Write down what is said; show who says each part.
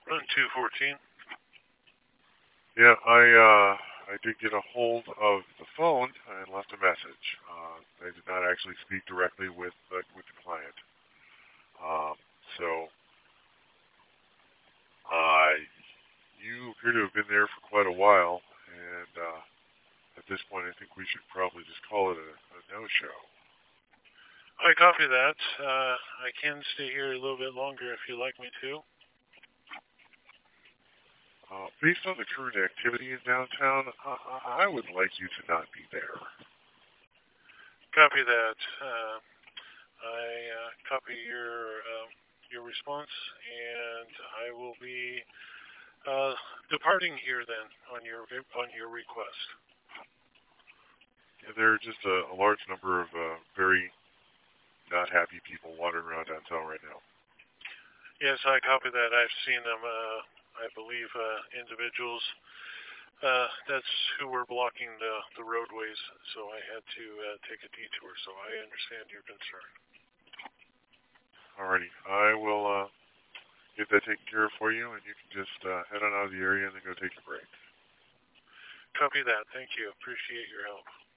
Speaker 1: 214.
Speaker 2: Yeah, I did get a hold of the phone and left a message. I did not actually speak directly with the client. Um, so uh, you appear to have been there for quite a while, and at this point, I think we should probably just call it a no-show.
Speaker 1: I copy that. I can stay here a little bit longer if you'd like me to.
Speaker 2: Based on the current activity in downtown, I would like you to not be there.
Speaker 1: Copy that. I copy your response, and I will be departing here then on your request.
Speaker 2: Yeah, there are just a large number of very not happy people wandering around downtown right now.
Speaker 1: Yes, I copy that. I've seen them. I believe individuals. That's who were blocking the roadways, so I had to take a detour. So I understand your concern.
Speaker 2: Alrighty, I will get that taken care of for you, and you can just head on out of the area and then go take a break.
Speaker 1: Copy that. Thank you. Appreciate your help.